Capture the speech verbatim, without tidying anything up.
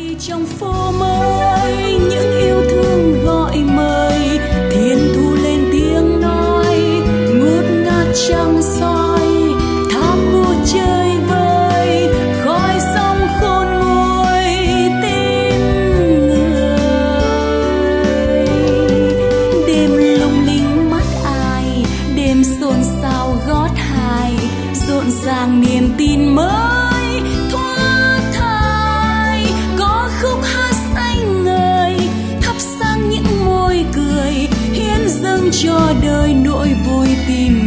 Trong phố mới những yêu thương gọi mời, thiên thu lên tiếng nói ngút ngát trăng soi, tháp bút chơi vơi khói sông khôn nguôi tim người. Đêm lung linh mắt ai, đêm xôn xao gót hài, rộn ràng niềm tin mới. Cho đời nỗi vui tìm